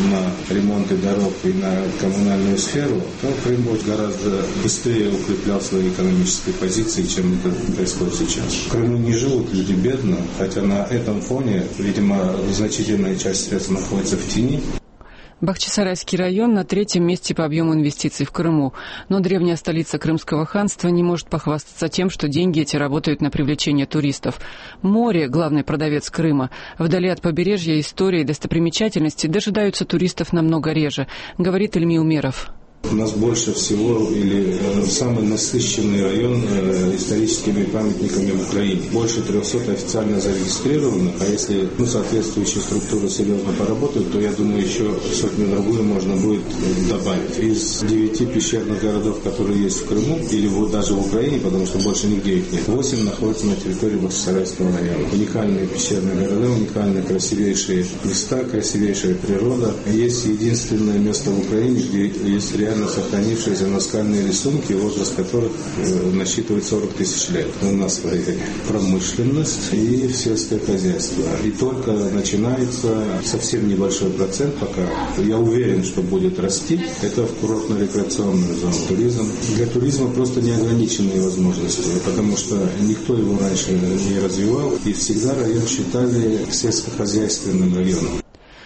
Speaker 23: на ремонты дорог и на коммунальную сферу, то Крым будет гораздо быстрее укреплял свои экономические экономической позиции, чем это происходит сейчас. В Крыму не живут люди бедно, хотя на этом фоне, видимо, значительная часть средств находится в тени.
Speaker 22: Бахчисарайский район на третьем месте по объему инвестиций в Крыму. Но древняя столица Крымского ханства не может похвастаться тем, что деньги эти работают на привлечение туристов. Море, главный продавец Крыма, вдали от побережья, истории и достопримечательностей дожидаются туристов намного реже, говорит Ильми Умеров.
Speaker 23: У нас больше всего, или э, самый насыщенный район э, историческими памятниками в Украине. Больше трехсот официально зарегистрировано, а если ну, соответствующие структуры серьезно поработают, то, я думаю, еще сотню-другую можно будет добавить. Из девяти пещерных городов, которые есть в Крыму, или вот даже в Украине, потому что больше нигде их нет, восемь находятся на территории Бахчисарайского района. Уникальные пещерные города, уникальные красивейшие места, красивейшая природа. Есть единственное место в Украине, где есть реально сохранившиеся наскальные рисунки, возраст которых э, насчитывает сорок тысяч лет. У нас промышленность и сельское хозяйство. И только начинается совсем небольшой процент пока. Я уверен, что будет расти. Это в курортно-рекреационную зону. Туризм. Для туризма просто неограниченные возможности, потому что никто его раньше не развивал. И всегда район считали сельскохозяйственным районом.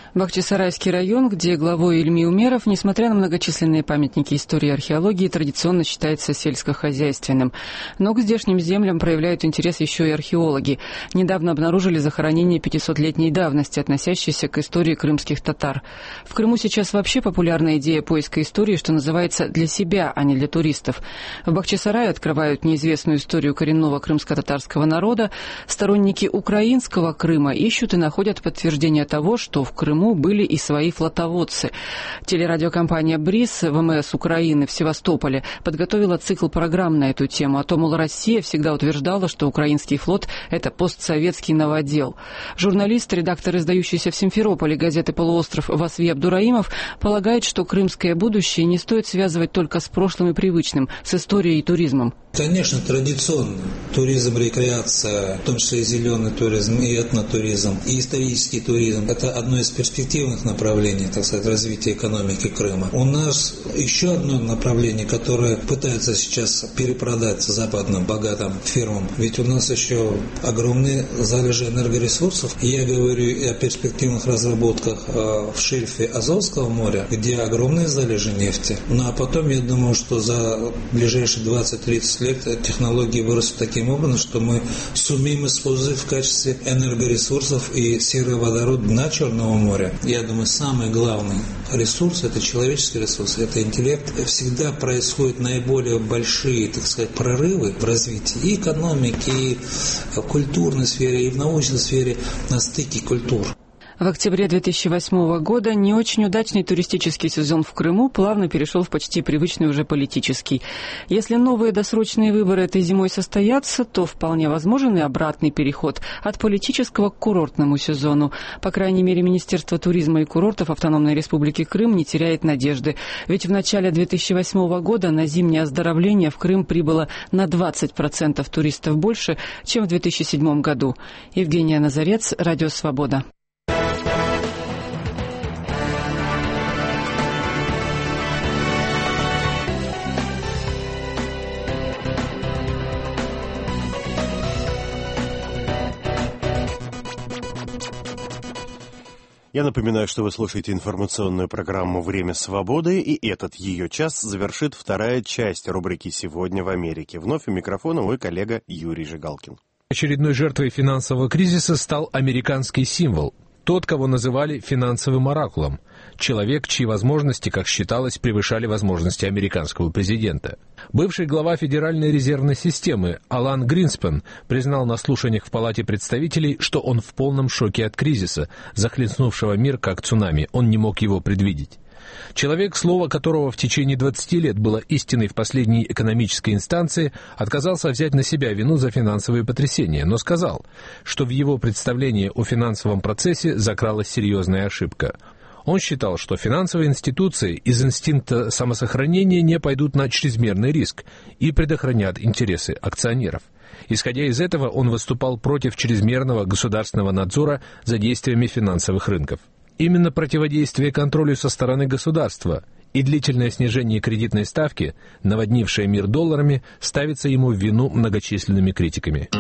Speaker 22: Бахчисарайский район, где главой Ильми Умеров, несмотря на многочисленные памятники истории и археологии, традиционно считается сельскохозяйственным. Но к здешним землям проявляют интерес еще и археологи. Недавно обнаружили захоронение пятисотлетней давности, относящееся к истории крымских татар. В Крыму сейчас вообще популярна идея поиска истории, что называется, для себя, а не для туристов. В Бахчисарае открывают неизвестную историю коренного крымско-татарского народа. Сторонники украинского Крыма ищут и находят подтверждение того, что в Крыму были и свои флотоводцы. Телерадиокомпания «Бриз» ВМС Украины в Севастополе подготовила цикл программ на эту тему. А то, мол, Россия всегда утверждала, что украинский флот – это постсоветский новодел. Журналист, редактор издающейся в Симферополе газеты «Полуостров» Васви Абдураимов полагает, что крымское будущее не стоит связывать только с прошлым и привычным, с историей и туризмом.
Speaker 2: Конечно, традиционно. Туризм, рекреация, в том числе и зеленый туризм, и этнотуризм, и исторический туризм – это одно из перспективных направлений, так сказать, развития экономики Крыма. У нас еще одно направление, которое пытается сейчас перепродать западным богатым фирмам. Ведь у нас еще огромные залежи энергоресурсов. Я говорю и о перспективных разработках в шельфе Азовского моря, где огромные залежи нефти. Ну а потом, я думаю, что за ближайшие двадцать-тридцать лет технологии вырастут таким образом, что мы сумеем использовать в качестве энергоресурсов и серый водород дна Черного моря. Я думаю, самый главный ресурс – это человеческий ресурс, это интеллект. Всегда происходят наиболее большие, так сказать, прорывы в развитии и экономики, и в культурной сфере, и в научной сфере на стыке культур.
Speaker 22: В октябре две тысячи восьмого года не очень удачный туристический сезон в Крыму плавно перешел в почти привычный уже политический. Если новые досрочные выборы этой зимой состоятся, то вполне возможен и обратный переход от политического к курортному сезону. По крайней мере, Министерство туризма и курортов Автономной Республики Крым не теряет надежды. Ведь в начале две тысячи восьмого года на зимнее оздоровление в Крым прибыло на двадцать процентов туристов больше, чем в две тысячи седьмом году. Евгения Назарец, Радио Свобода.
Speaker 1: Я напоминаю, что вы слушаете информационную программу «Время свободы», и этот ее час завершит вторая часть рубрики «Сегодня в Америке». Вновь у микрофона мой коллега Юрий Жигалкин.
Speaker 10: Очередной жертвой финансового кризиса стал американский символ. Тот, кого называли финансовым оракулом. Человек, чьи возможности, как считалось, превышали возможности американского президента. Бывший глава Федеральной резервной системы Алан Гринспен признал на слушаниях в Палате представителей, что он в полном шоке от кризиса, захлестнувшего мир как цунами. Он не мог его предвидеть. Человек, слово которого в течение двадцати лет было истиной в последней экономической инстанции, отказался взять на себя вину за финансовые потрясения, но сказал, что в его представлении о финансовом процессе закралась серьезная ошибка. Он считал, что финансовые институции из инстинкта самосохранения не пойдут на чрезмерный риск и предохранят интересы акционеров. Исходя из этого, он выступал против чрезмерного государственного надзора за действиями финансовых рынков. Именно противодействие контролю со стороны государства и длительное снижение кредитной ставки, наводнившее мир долларами, ставится ему в вину многочисленными критиками.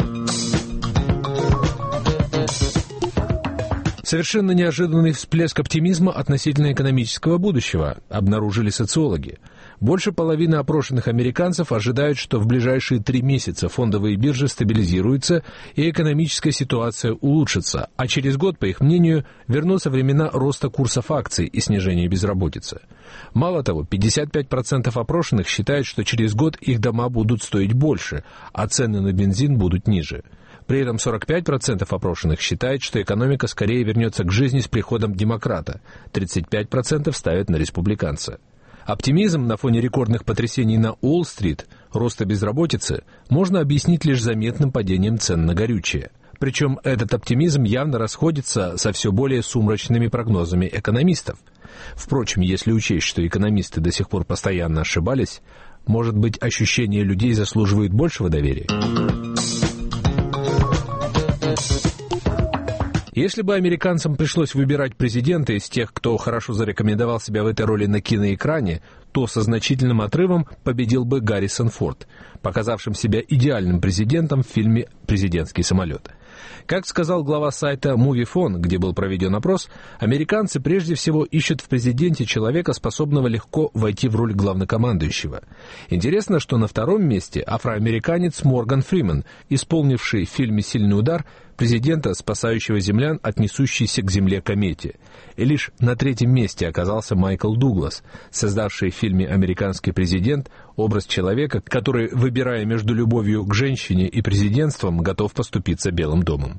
Speaker 10: Совершенно неожиданный всплеск оптимизма относительно экономического будущего обнаружили социологи. Больше половины опрошенных американцев ожидают, что в ближайшие три месяца фондовые биржи стабилизируются и экономическая ситуация улучшится, а через год, по их мнению, вернутся времена роста курсов акций и снижения безработицы. Мало того, пятьдесят пять процентов опрошенных считают, что через год их дома будут стоить больше, а цены на бензин будут ниже. При этом сорок пять процентов опрошенных считают, что экономика скорее вернется к жизни с приходом демократа, тридцать пять процентов ставят на республиканца. Оптимизм на фоне рекордных потрясений на Уолл-стрит, роста безработицы, можно объяснить лишь заметным падением цен на горючее. Причем этот оптимизм явно расходится со все более сумрачными прогнозами экономистов. Впрочем, если учесть, что экономисты до сих пор постоянно ошибались, может быть, ощущения людей заслуживают большего доверия? Если бы американцам пришлось выбирать президента из тех, кто хорошо зарекомендовал себя в этой роли на киноэкране, то со значительным отрывом победил бы Гаррисон Форд, показавшим себя идеальным президентом в фильме «Президентский самолет». Как сказал глава сайта MovieFone, где был проведен опрос, американцы прежде всего ищут в президенте человека, способного легко войти в роль главнокомандующего. Интересно, что на втором месте афроамериканец Морган Фримен, исполнивший в фильме «Сильный удар» президента, спасающего землян от несущейся к земле комете. И лишь на третьем месте оказался Майкл Дуглас, создавший в фильме «Американский президент» образ человека, который, выбирая между любовью к женщине и президентством, готов поступиться Белым домом.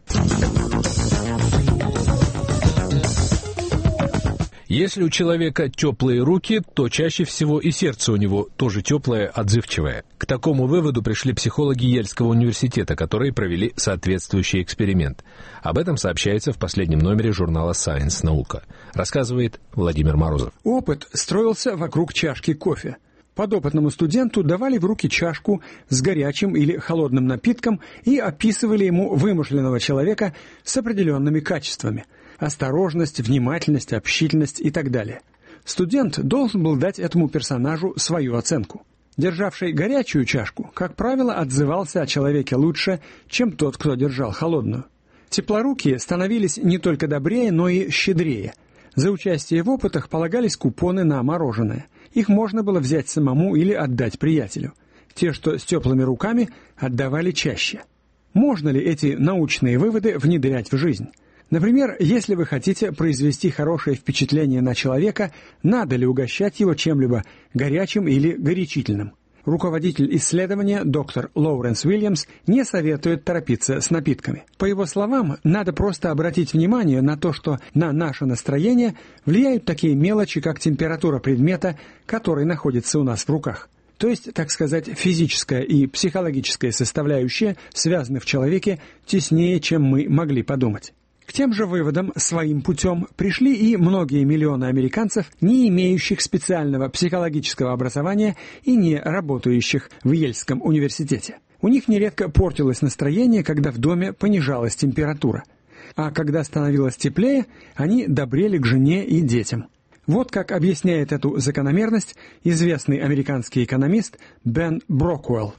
Speaker 10: Если у человека теплые руки, то чаще всего и сердце у него тоже теплое, отзывчивое. К такому выводу пришли психологи Ельского университета, которые провели соответствующий эксперимент. Об этом сообщается в последнем номере журнала Science Наука. Рассказывает Владимир Морозов.
Speaker 3: Опыт строился вокруг чашки кофе. Подопытному студенту давали в руки чашку с горячим или холодным напитком и описывали ему вымышленного человека с определенными качествами – осторожность, внимательность, общительность и так далее. Студент должен был дать этому персонажу свою оценку. Державший горячую чашку, как правило, отзывался о человеке лучше, чем тот, кто держал холодную. Теплорукие становились не только добрее, но и щедрее. За участие в опытах полагались купоны на мороженое. Их можно было взять самому или отдать приятелю. Те, что с теплыми руками, отдавали чаще. Можно ли эти научные выводы внедрять в жизнь? Например, если вы хотите произвести хорошее впечатление на человека, надо ли угощать его чем-либо горячим или горячительным? Руководитель исследования доктор Лоуренс Уильямс не советует торопиться с напитками. По его словам, надо просто обратить внимание на то, что на наше настроение влияют такие мелочи, как температура предмета, который находится у нас в руках. То есть, так сказать, физическая и психологическая составляющие связаны в человеке теснее, чем мы могли подумать. К тем же выводам своим путем пришли и многие миллионы американцев, не имеющих специального психологического образования и не работающих в Ельском университете. У них нередко портилось настроение, когда в доме понижалась температура. А когда становилось теплее, они добрели к жене и детям. Вот как объясняет эту закономерность известный американский экономист Бен Броквелл.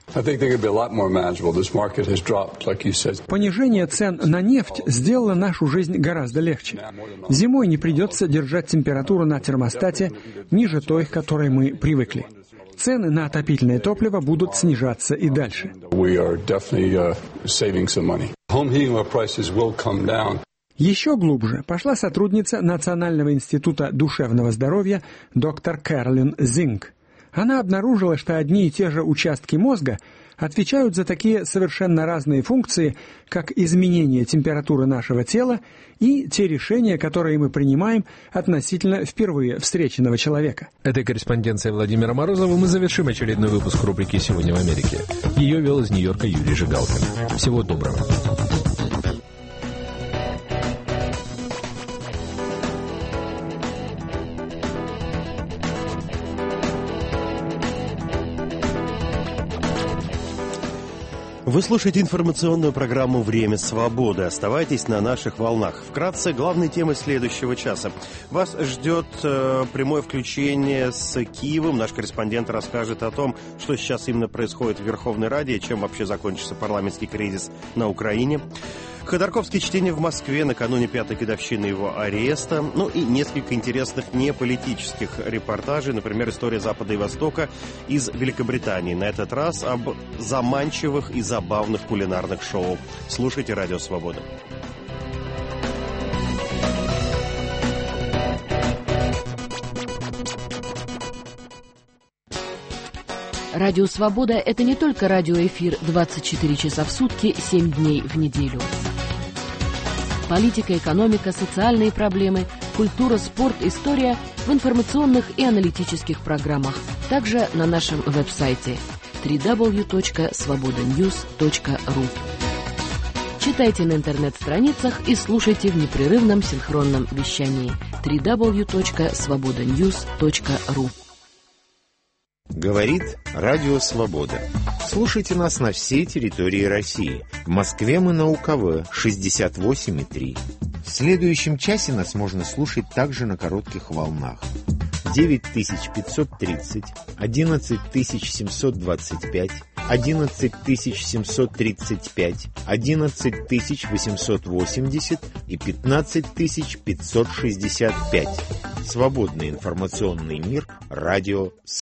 Speaker 3: Понижение цен на нефть сделало нашу жизнь гораздо легче. Зимой не придется держать температуру на термостате ниже той, к которой мы привыкли. Цены на отопительное топливо будут снижаться и дальше. Еще глубже пошла сотрудница Национального института душевного здоровья доктор Кэролин Зинг. Она обнаружила, что одни и те же участки мозга отвечают за такие совершенно разные функции, как изменение температуры нашего тела и те решения, которые мы принимаем относительно впервые встреченного человека.
Speaker 10: Этой корреспонденцией Владимира Морозова мы завершим очередной выпуск рубрики «Сегодня в Америке». Ее вел из Нью-Йорка Юрий Жигалкин. Всего доброго.
Speaker 1: Вы слушаете информационную программу «Время свободы». Оставайтесь на наших волнах. Вкратце, главные темы следующего часа. Вас ждет э, прямое включение с Киевом. Наш корреспондент расскажет о том, что сейчас именно происходит в Верховной Раде и чем вообще закончится парламентский кризис на Украине. Ходорковские чтения в Москве накануне пятой годовщины его ареста. Ну и несколько интересных неполитических репортажей. Например, история Запада и Востока из Великобритании. На этот раз об заманчивых и забавных кулинарных шоу. Слушайте «Радио Свобода».
Speaker 5: Радио «Свобода» — это не только радиоэфир двадцать четыре часа в сутки, семь дней в неделю. Политика, экономика, социальные проблемы, культура, спорт, история в информационных и аналитических программах. Также на нашем веб-сайте дабл ю дабл ю дабл ю точка свобода ньюс точка ру. Читайте на интернет-страницах и слушайте в непрерывном синхронном вещании дабл ю дабл ю дабл ю точка свобода ньюс точка ру.
Speaker 4: Говорит Радио Свобода. Слушайте нас на всей территории России. В Москве мы на УКВ шестьдесят восемь и три. В следующем часе нас можно слушать также на коротких волнах. девять тысяч пятьсот тридцать, одиннадцать тысяч семьсот двадцать пять, одиннадцать тысяч семьсот тридцать пять, одиннадцать тысяч восемьсот восемьдесят и пятнадцать тысяч пятьсот шестьдесят пять. Свободный информационный мир. Радио